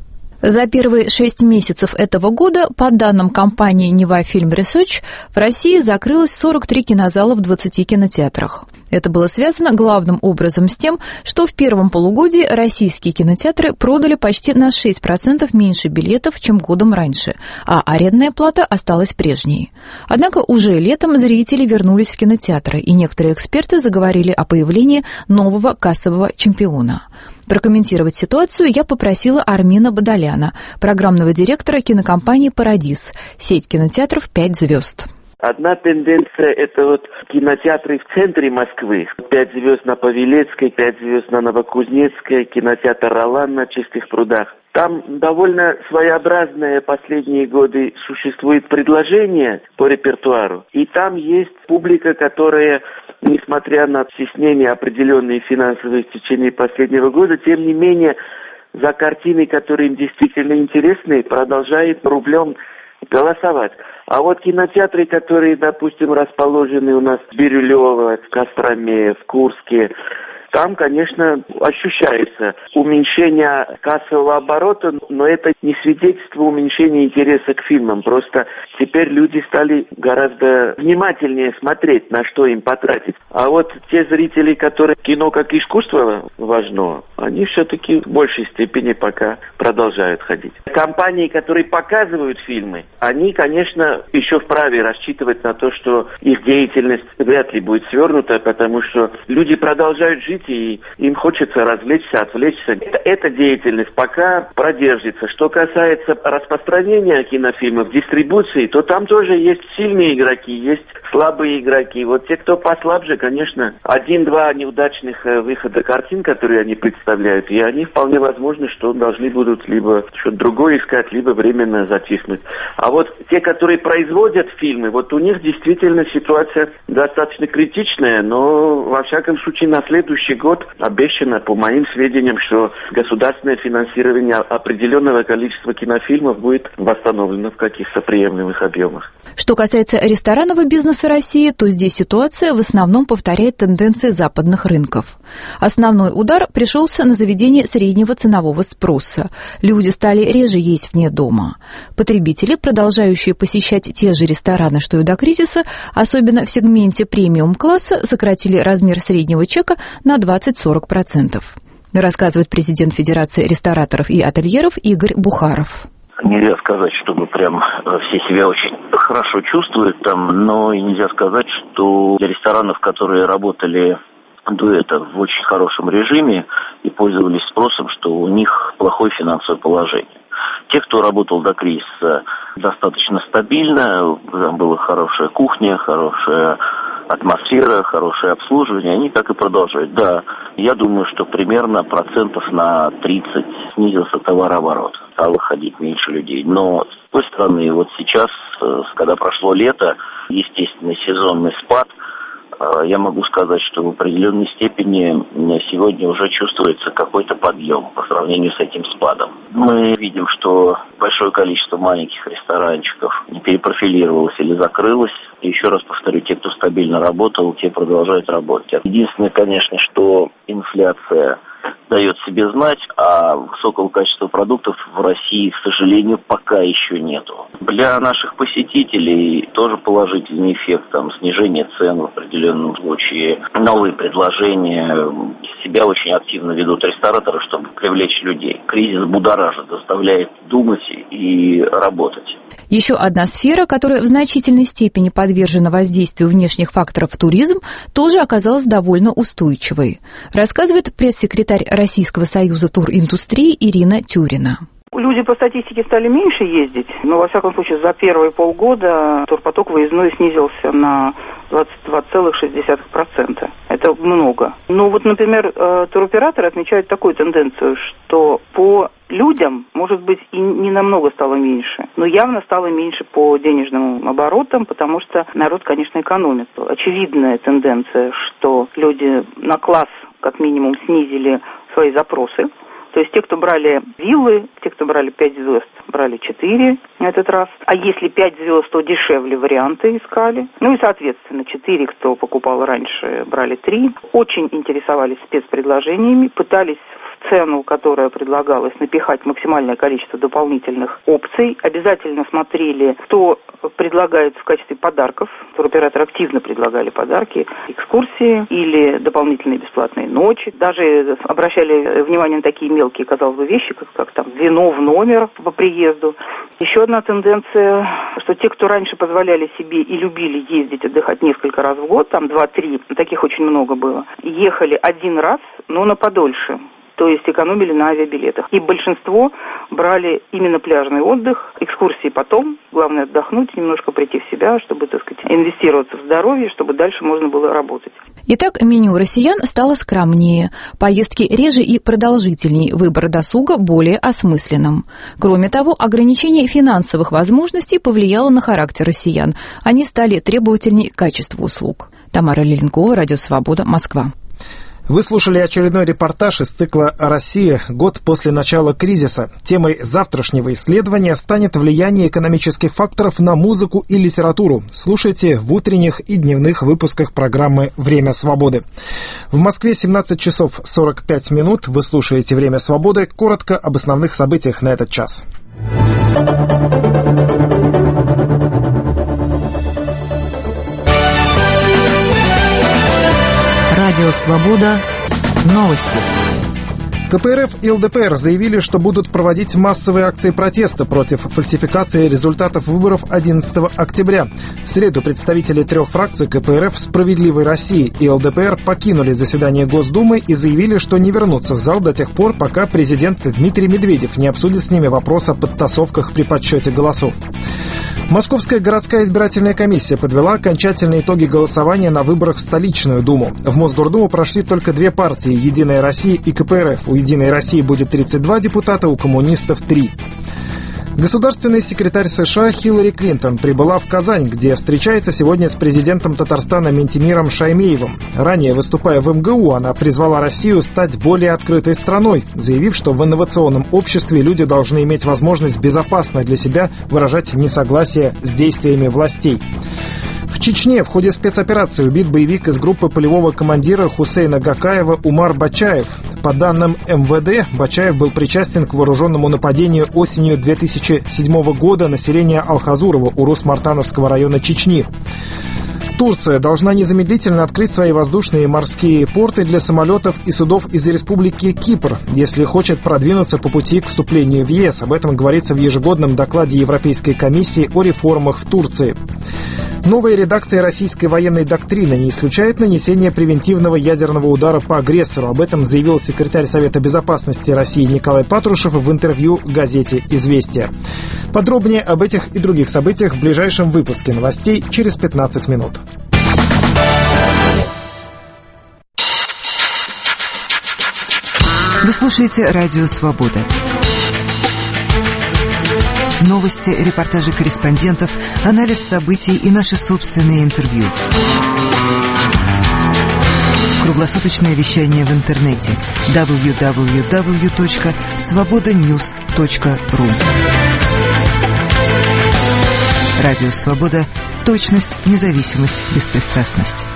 За первые 6 месяцев этого года, по данным компании «Нева Фильм Research», в России закрылось 43 кинозала в 20 кинотеатрах. Это было связано главным образом с тем, что в первом полугодии российские кинотеатры продали почти на 6% меньше билетов, чем годом раньше, а арендная плата осталась прежней. Однако уже летом зрители вернулись в кинотеатры, и некоторые эксперты заговорили о появлении нового кассового чемпиона. Прокомментировать ситуацию я попросила Армина Бадаляна, программного директора кинокомпании «Парадис», сеть кинотеатров «5 звезд». Одна тенденция – это вот кинотеатры в центре Москвы. 5 звезд на Павелецкой, 5 звезд на Новокузнецкой, кинотеатр «Ролан» на Чистых прудах. Там довольно своеобразное последние годы существует предложение по репертуару. И там есть публика, которая, несмотря на стеснение определенные финансовые в течение последнего года, тем не менее за картины, которые им действительно интересны, продолжает рублем голосовать. А вот кинотеатры, которые, допустим, расположены у нас в Бирюлево, в Костроме, в Курске, там, конечно, ощущается уменьшение кассового оборота, но это не свидетельство уменьшения интереса к фильмам. Просто теперь люди стали гораздо внимательнее смотреть, на что им потратить. А вот те зрители, которые кино как искусство важно, они все-таки в большей степени пока продолжают ходить. Компании, которые показывают фильмы, они, конечно, еще вправе рассчитывать на то, что их деятельность вряд ли будет свернута, потому что люди продолжают жить, и им хочется развлечься, отвлечься. Эта деятельность пока продержится. Что касается распространения кинофильмов, дистрибуции, то там тоже есть сильные игроки, есть слабые игроки. Вот те, кто послабже, конечно, 1-2 неудачных выхода картин, которые они представляют, и они вполне возможно, что должны будут либо что-то другое искать, либо временно затиснуть. А вот те, которые производят фильмы, вот у них действительно ситуация достаточно критичная, но во всяком случае на следующий следующий год обещано, по моим сведениям, что государственное финансирование определенного количества кинофильмов будет восстановлено в каких-то приемлемых объемах. Что касается ресторанного бизнеса России, то здесь ситуация в основном повторяет тенденции западных рынков. Основной удар пришелся на заведения среднего ценового спроса. Люди стали реже есть вне дома. Потребители, продолжающие посещать те же рестораны, что и до кризиса, особенно в сегменте премиум-класса, сократили размер среднего чека на 20-40%. Рассказывает президент Федерации рестораторов и ательеров Игорь Бухаров. Нельзя сказать, чтобы прям все себя очень хорошо чувствуют там, но и нельзя сказать, что для ресторанов, которые работали до этого в очень хорошем режиме и пользовались спросом, что у них плохое финансовое положение. Те, кто работал до кризиса, достаточно стабильно, там была хорошая кухня, хорошая атмосфера, хорошее обслуживание, они так и продолжают. Да, я думаю, что примерно процентов на 30 снизился товарооборот, стало ходить меньше людей. Но с той стороны, вот сейчас, когда прошло лето, естественный сезонный спад, я могу сказать, что в определенной степени сегодня уже чувствуется какой-то подъем по сравнению с этим спадом. Мы видим, что большое количество маленьких ресторанчиков не перепрофилировалось или закрылось. И еще раз повторю, те, кто стабильно работал, те продолжают работать. Единственное, конечно, что инфляция дает себе знать, а высокого качества продуктов в России, к сожалению, пока еще нету. Для наших посетителей тоже положительный эффект, там, снижение цен в определенном случае, новые предложения. Себя очень активно ведут рестораторы, чтобы привлечь людей. Кризис будоражит, заставляет думать и работать. Еще одна сфера, которая в значительной степени подвержена воздействию внешних факторов туризм, тоже оказалась довольно устойчивой, рассказывает пресс-секретарь Российского союза туриндустрии Ирина Тюрина. Люди по статистике стали меньше ездить, но, во всяком случае, за первые полгода турпоток выездной снизился на 22,6%. Это много. Но вот, например, туроператоры отмечают такую тенденцию, что по людям, может быть, и не намного стало меньше, но явно стало меньше по денежным оборотам, потому что народ, конечно, экономит. Очевидная тенденция, что люди на класс, как минимум, снизили свои запросы. То есть те, кто брали виллы, те, кто брали 5 звезд, брали 4 на этот раз. А если 5 звезд, то дешевле варианты искали. Ну и, соответственно, 4, кто покупал раньше, брали 3. Очень интересовались спецпредложениями, пытались в цену, которая предлагалась, напихать максимальное количество дополнительных опций. Обязательно смотрели, кто предлагает в качестве подарков. Туроператоры активно предлагали подарки, экскурсии или дополнительные бесплатные ночи. Даже обращали внимание на такие мелкие, казалось бы, вещи, как там вино в номер по приезду. Еще одна тенденция, что те, кто раньше позволяли себе и любили ездить, отдыхать несколько раз в год, там 2-3, таких очень много было, ехали один раз, но на подольше. То есть экономили на авиабилетах. И большинство брали именно пляжный отдых, экскурсии потом. Главное отдохнуть, немножко прийти в себя, чтобы, так сказать, инвестироваться в здоровье, чтобы дальше можно было работать. Итак, меню россиян стало скромнее. Поездки реже и продолжительнее, выбор досуга более осмысленным. Кроме того, ограничение финансовых возможностей повлияло на характер россиян. Они стали требовательнее к качеству услуг. Тамара Леленкова, Радио Свобода, Москва. Вы слушали очередной репортаж из цикла «Россия. Год после начала кризиса». Темой завтрашнего исследования станет влияние экономических факторов на музыку и литературу. Слушайте в утренних и дневных выпусках программы «Время свободы». В Москве 17 часов 45 минут. Вы слушаете «Время свободы». Коротко об основных событиях на этот час. Радио «Свобода». Новости. КПРФ и ЛДПР заявили, что будут проводить массовые акции протеста против фальсификации результатов выборов 11 октября. В среду представители трех фракций КПРФ «Справедливой России» и ЛДПР покинули заседание Госдумы и заявили, что не вернутся в зал до тех пор, пока президент Дмитрий Медведев не обсудит с ними вопрос о подтасовках при подсчете голосов. Московская городская избирательная комиссия подвела окончательные итоги голосования на выборах в столичную Думу. В Мосгордуму прошли только две партии – «Единая Россия» и КПРФ. У «Единой России» будет 32 депутата, у коммунистов – 3. Государственный секретарь США Хиллари Клинтон прибыла в Казань, где встречается сегодня с президентом Татарстана Ментимиром Шаймеевым. Ранее, выступая в МГУ, она призвала Россию стать более открытой страной, заявив, что в инновационном обществе люди должны иметь возможность безопасно для себя выражать несогласие с действиями властей. В Чечне в ходе спецоперации убит боевик из группы полевого командира Хусейна Гакаева Умар Бачаев. По данным МВД, Бачаев был причастен к вооруженному нападению осенью 2007 года населения Алхазурова Урус-Мартановского района Чечни. Турция должна незамедлительно открыть свои воздушные и морские порты для самолетов и судов из Республики Кипр, если хочет продвинуться по пути к вступлению в ЕС. Об этом говорится в ежегодном докладе Европейской комиссии о реформах в Турции. Новая редакция российской военной доктрины не исключает нанесение превентивного ядерного удара по агрессору. Об этом заявил секретарь Совета безопасности России Николай Патрушев в интервью газете «Известия». Подробнее об этих и других событиях в ближайшем выпуске новостей через 15 минут. Вы слушаете «Радио Свобода». Новости, репортажи корреспондентов, анализ событий и наши собственные интервью. Круглосуточное вещание в интернете www.svobodanews.ru. Радио Свобода. Точность, независимость, беспристрастность.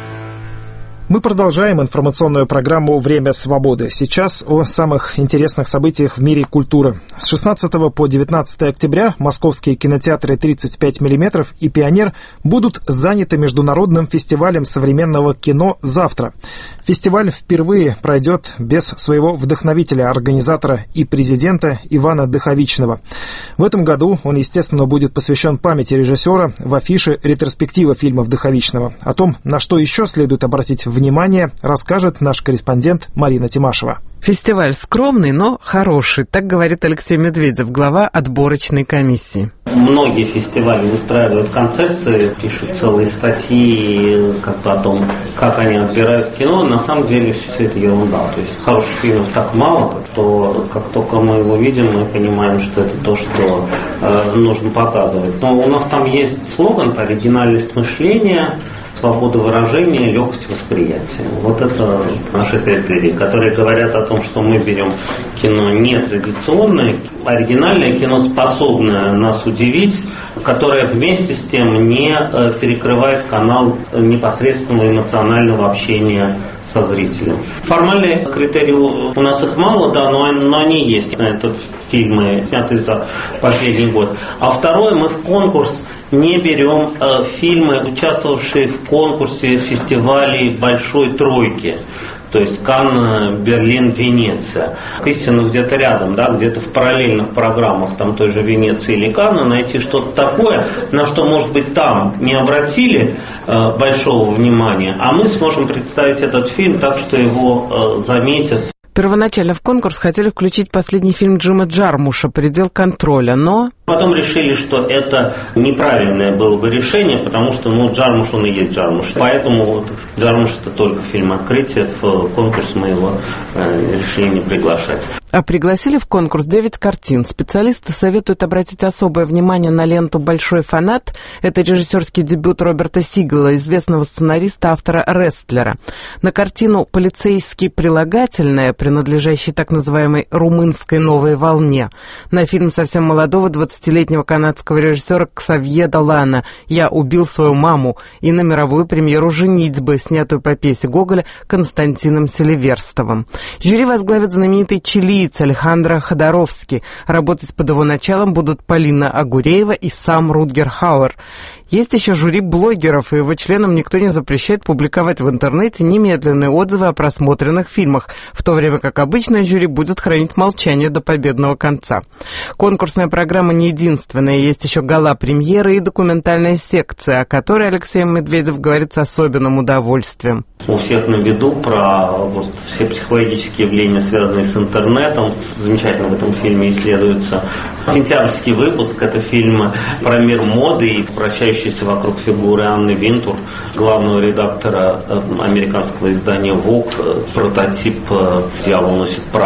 Мы продолжаем информационную программу «Время свободы». Сейчас о самых интересных событиях в мире культуры. С 16 по 19 октября московские кинотеатры 35 мм и «Пионер» будут заняты международным фестивалем современного кино «Завтра». Фестиваль впервые пройдет без своего вдохновителя, организатора и президента Ивана Дыховичного. В этом году он, естественно, будет посвящен памяти режиссера. В афише ретроспектива фильмов Дыховичного. О том, на что еще следует обратить внимание, расскажет наш корреспондент Марина Тимашева. Фестиваль скромный, но хороший, так говорит Алексей Медведев, глава отборочной комиссии. Многие фестивали выстраивают концепции, пишут целые статьи как-то о том, как они отбирают кино. На самом деле все это ерунда. То есть хороших фильмов так мало, что как только мы его видим, мы понимаем, что это то, что нужно показывать. Но у нас там есть слоган «Оригинальность мышления», свобода выражения, легкость восприятия. Вот это наши критерии, которые говорят о том, что мы берем кино нетрадиционное, оригинальное кино, способное нас удивить, которое вместе с тем не перекрывает канал непосредственного эмоционального общения со зрителем. Формальные критерии у нас их мало, да, но они есть. Это фильмы, снятые за последний год. А второе, мы в конкурс не берем фильмы, участвовавшие в конкурсе фестивалей Большой Тройки. То есть Канн, Берлин, Венеция. Истинно где-то рядом, да, где-то в параллельных программах там той же Венеции или Канна найти что-то такое, на что, может быть, там не обратили большого внимания, а мы сможем представить этот фильм так, что его заметят. Первоначально в конкурс хотели включить последний фильм Джима Джармуша «Предел контроля», но... Потом решили, что это неправильное было бы решение, потому что, Джармуш, он и есть Джармуш. Поэтому, Джармуш — это только фильм открытия, в конкурс мы его решили не приглашать. А пригласили в конкурс 9 картин. Специалисты советуют обратить особое внимание на ленту «Большой фанат». Это режиссерский дебют Роберта Сигела, известного сценариста, автора «Рестлера». На картину «Полицейский прилагательное», принадлежащий так называемой румынской новой волне. На фильм совсем молодого 20-летнего канадского режиссера Ксавье Долана «Я убил свою маму» и на мировую премьеру «Женитьбы», снятую по пьесе Гоголя Константином Селиверстовым. Жюри возглавит знаменитый чилиец Алехандро Ходоровский. Работать под его началом будут Полина Агуреева и сам Рутгер Хауэр. Есть еще жюри блогеров, и его членам никто не запрещает публиковать в интернете немедленные отзывы о просмотренных фильмах, в то время как обычное жюри будет хранить молчание до победного конца. Конкурсная программа не единственная, есть еще гала-премьеры и документальная секция, о которой Алексей Медведев говорит с особенным удовольствием. У всех на виду про все психологические явления, связанные с интернетом. Замечательно в этом фильме исследуется. Сентябрьский выпуск — это фильм про мир моды и вращающийся вокруг фигуры Анны Винтур, главного редактора американского издания Vogue, прототип «Дьявол носит Прада».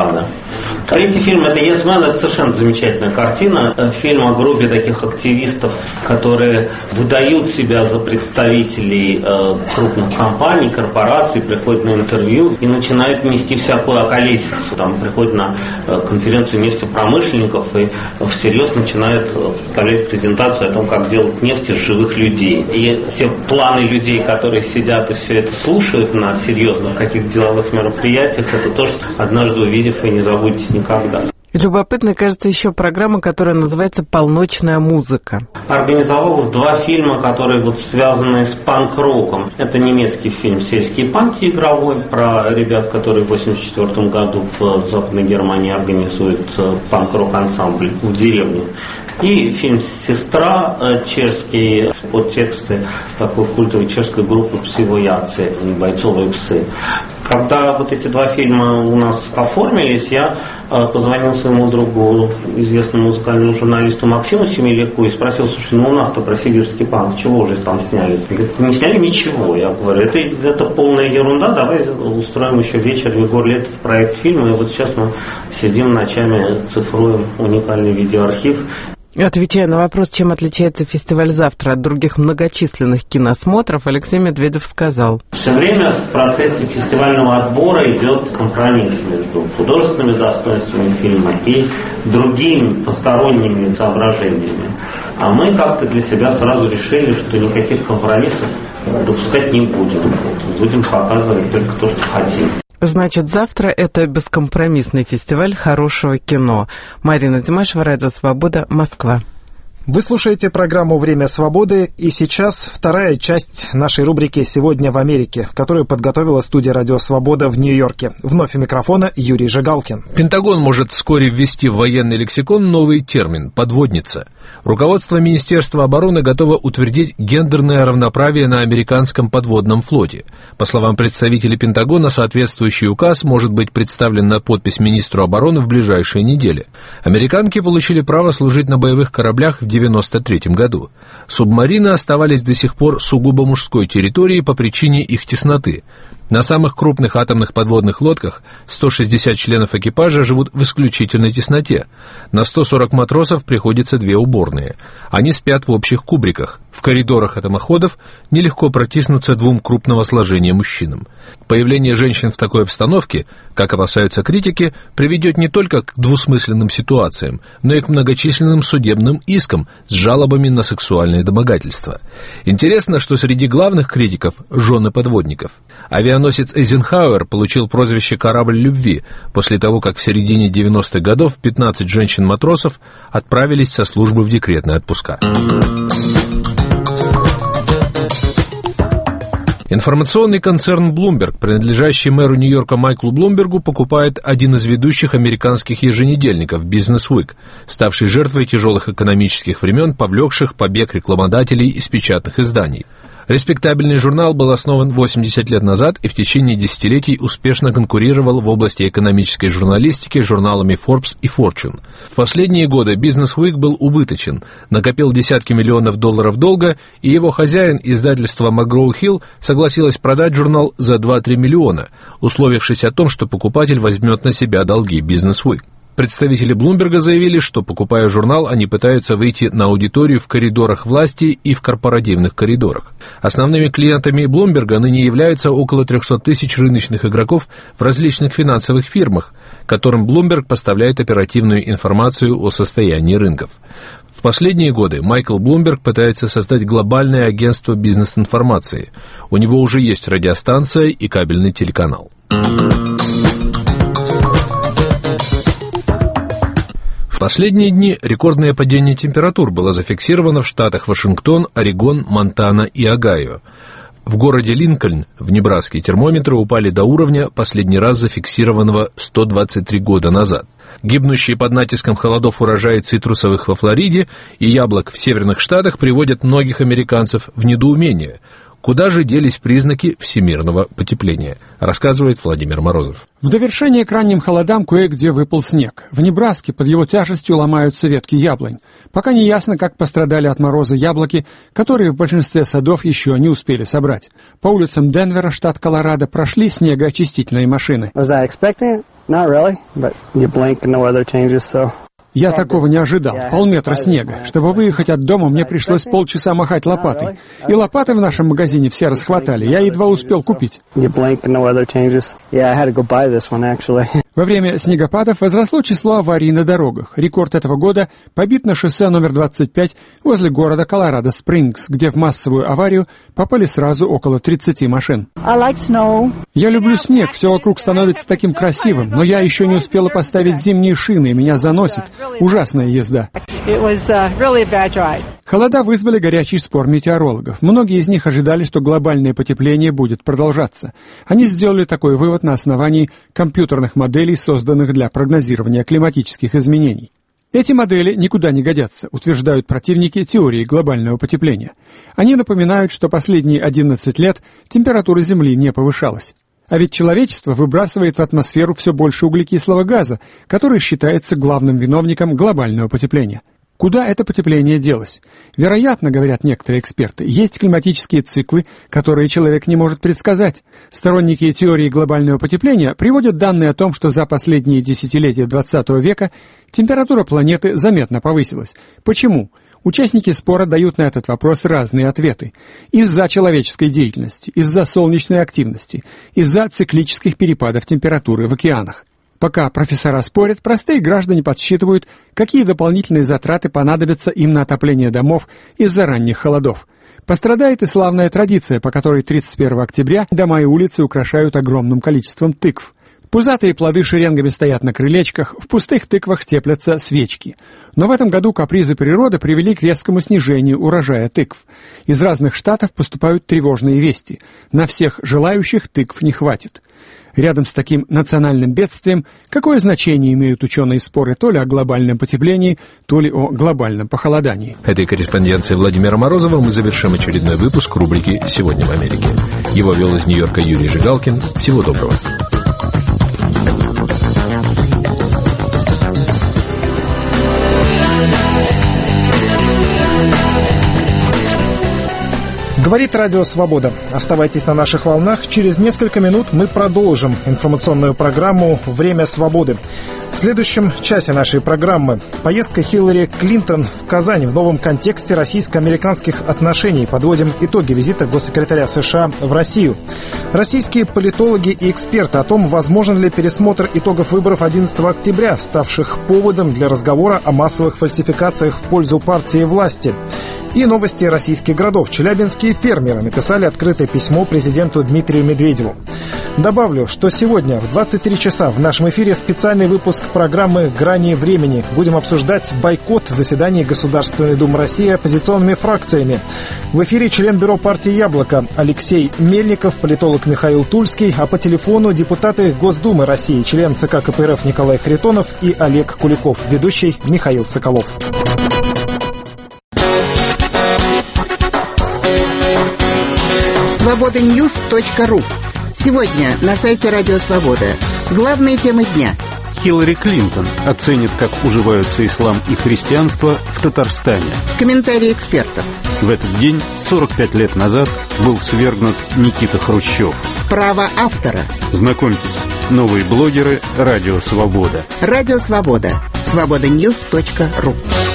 Третий фильм — это «Yes Man». Это совершенно замечательная картина. Фильм о группе таких активистов, которые выдают себя за представителей крупных компаний, корпораций, приходят на интервью и начинают нести всякую околесицу. Там приходят на конференцию нефтепромышленников и всерьез начинают представлять презентацию о том, как делать нефть из живых людей. И те планы людей, которые сидят и все это слушают на серьезных каких-то деловых мероприятиях, это то, что однажды увидев, вы не забудете никогда. Любопытной, кажется, еще программа, которая называется «Полночная музыка». Организовалось 2 фильма, которые связаны с панк-роком. Это немецкий фильм «Сельские панки» игровой, про ребят, которые в 1984 году в Западной Германии организуют панк-рок ансамбль в деревне. И фильм «Сестра» чешский, подтексты такой культовой чешской группы «Псевояцы», «Бойцовые псы». Когда вот эти 2 фильма у нас оформились, я позвонил своему другу, известному музыкальному журналисту Максиму Семиляку, и спросил: слушай, у нас-то про сибирский панк, чего уже там сняли? Он говорит: не сняли ничего. Я говорю, это полная ерунда, давай устроим еще вечер Егор Летов проект фильма, и вот сейчас мы сидим ночами, цифруем уникальный видеоархив. Отвечая на вопрос, чем отличается фестиваль «Завтра» от других многочисленных киносмотров, Алексей Медведев сказал: все время в процессе фестивального отбора идет компромисс между художественными достоинствами фильма и другими посторонними соображениями. А мы как-то для себя сразу решили, что никаких компромиссов допускать не будем. Будем показывать только то, что хотим. Значит, «Завтра» — это бескомпромиссный фестиваль хорошего кино. Марина Димашева, Радио Свобода, Москва. Вы слушаете программу «Время свободы», и сейчас вторая часть нашей рубрики «Сегодня в Америке», которую подготовила студия «Радио Свобода» в Нью-Йорке. Вновь у микрофона Юрий Жигалкин. Пентагон может вскоре ввести в военный лексикон новый термин «подводница». Руководство Министерства обороны готово утвердить гендерное равноправие на американском подводном флоте. По словам представителей Пентагона, соответствующий указ может быть представлен на подпись министру обороны в ближайшие недели. Американки получили право служить на боевых кораблях в 1993 году. Субмарины оставались до сих пор сугубо мужской территорией по причине их тесноты. На самых крупных атомных подводных лодках 160 членов экипажа живут в исключительной тесноте. На 140 матросов приходится 2 уборные. Они спят в общих кубриках. В коридорах атомоходов нелегко протиснуться 2 крупного сложения мужчинам. Появление женщин в такой обстановке, как опасаются критики, приведет не только к двусмысленным ситуациям, но и к многочисленным судебным искам с жалобами на сексуальные домогательства. Интересно, что среди главных критиков – жены подводников. Авианосец Эйзенхауэр получил прозвище «Корабль любви» после того, как в середине 90-х годов 15 женщин-матросов отправились со службы в декретные отпуска. Информационный концерн Bloomberg, принадлежащий мэру Нью-Йорка Майклу Блумбергу, покупает один из ведущих американских еженедельников Business Week, ставший жертвой тяжелых экономических времен, повлекших побег рекламодателей из печатных изданий. Респектабельный журнал был основан 80 лет назад и в течение десятилетий успешно конкурировал в области экономической журналистики с журналами Forbes и Fortune. В последние годы Business Week был убыточен, накопил десятки миллионов долларов долга, и его хозяин, издательство McGraw-Hill, согласилось продать журнал за 2-3 миллиона, условившись о том, что покупатель возьмет на себя долги Business Week. Представители Блумберга заявили, что, покупая журнал, они пытаются выйти на аудиторию в коридорах власти и в корпоративных коридорах. Основными клиентами Блумберга ныне являются около 300 тысяч рыночных игроков в различных финансовых фирмах, которым Блумберг поставляет оперативную информацию о состоянии рынков. В последние годы Майкл Блумберг пытается создать глобальное агентство бизнес-информации. У него уже есть радиостанция и кабельный телеканал. В последние дни рекордное падение температур было зафиксировано в штатах Вашингтон, Орегон, Монтана и Огайо. В городе Линкольн в Небраске термометры упали до уровня, последний раз зафиксированного 123 года назад. Гибнущие под натиском холодов урожаи цитрусовых во Флориде и яблок в северных штатах приводят многих американцев в недоумение. Куда же делись признаки всемирного потепления, рассказывает Владимир Морозов. В довершение к ранним холодам кое-где выпал снег. В Небраске под его тяжестью ломаются ветки яблонь. Пока не ясно, как пострадали от мороза яблоки, которые в большинстве садов еще не успели собрать. По улицам Денвера, штат Колорадо, прошли снегоочистительные машины. Not really, but you blink and the weather changes, so... Я такого не ожидал. Полметра снега. Чтобы выехать от дома, мне пришлось полчаса махать лопатой. И лопаты в нашем магазине все расхватали. Я едва успел купить. Во время снегопадов возросло число аварий на дорогах. Рекорд этого года побит на шоссе номер 25 возле города Колорадо-Спрингс, где в массовую аварию попали сразу около 30 машин. Я люблю снег, все вокруг становится таким красивым, но я еще не успела поставить зимние шины, и меня заносит. Ужасная езда. Холода вызвали горячий спор метеорологов. Многие из них ожидали, что глобальное потепление будет продолжаться. Они сделали такой вывод на основании компьютерных моделей, созданных для прогнозирования климатических изменений. Эти модели никуда не годятся, утверждают противники теории глобального потепления. Они напоминают, что последние 11 лет температура Земли не повышалась. А ведь человечество выбрасывает в атмосферу все больше углекислого газа, который считается главным виновником глобального потепления. Куда это потепление делось? Вероятно, говорят некоторые эксперты, есть климатические циклы, которые человек не может предсказать. Сторонники теории глобального потепления приводят данные о том, что за последние десятилетия XX века температура планеты заметно повысилась. Почему? Участники спора дают на этот вопрос разные ответы. Из-за человеческой деятельности, из-за солнечной активности, из-за циклических перепадов температуры в океанах. Пока профессора спорят, простые граждане подсчитывают, какие дополнительные затраты понадобятся им на отопление домов из-за ранних холодов. Пострадает и славная традиция, по которой 31 октября дома и улицы украшают огромным количеством тыкв. Пузатые плоды шеренгами стоят на крылечках, в пустых тыквах теплятся свечки. Но в этом году капризы природы привели к резкому снижению урожая тыкв. Из разных штатов поступают тревожные вести. На всех желающих тыкв не хватит. Рядом с таким национальным бедствием какое значение имеют ученые споры то ли о глобальном потеплении, то ли о глобальном похолодании? Этой корреспонденцией Владимира Морозова мы завершим очередной выпуск рубрики «Сегодня в Америке». Его вел из Нью-Йорка Юрий Жигалкин. Всего доброго. Говорит Радио Свобода. Оставайтесь на наших волнах. Через несколько минут мы продолжим информационную программу «Время свободы». В следующем часе нашей программы поездка Хиллари Клинтон в Казань в новом контексте российско-американских отношений. Подводим итоги визита госсекретаря США в Россию. Российские политологи и эксперты о том, возможен ли пересмотр итогов выборов 11 октября, ставших поводом для разговора о массовых фальсификациях в пользу партии власти. И новости российских городов. Челябинские фермеры написали открытое письмо президенту Дмитрию Медведеву. Добавлю, что сегодня в 23 часа в нашем эфире специальный выпуск программы «Грани времени». Будем обсуждать бойкот заседаний Государственной Думы России оппозиционными фракциями. В эфире член бюро партии «Яблоко» Алексей Мельников, политолог Михаил Тульский, а по телефону депутаты Госдумы России, член ЦК КПРФ Николай Харитонов и Олег Куликов, ведущий Михаил Соколов. Свобода-Ньюс.ру. Сегодня на сайте Радио Свобода. Главные темы дня. Хиллари Клинтон оценит, как уживаются ислам и христианство в Татарстане. Комментарии экспертов. В этот день, 45 лет назад, был свергнут Никита Хрущев. Право автора. Знакомьтесь, новые блогеры Радио Свобода. Радио Свобода. Свобода-Ньюс.ру.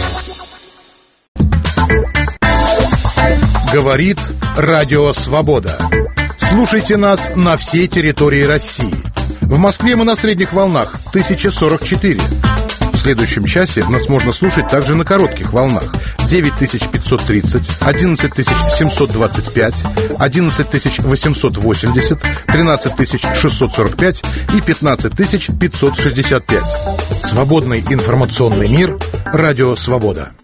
Говорит Радио Свобода. Слушайте нас на всей территории России. В Москве мы на средних волнах 1044. В следующем часе нас можно слушать также на коротких волнах 9530, 11725, 11880, 13645 и 15565. Свободный информационный мир. Радио Свобода.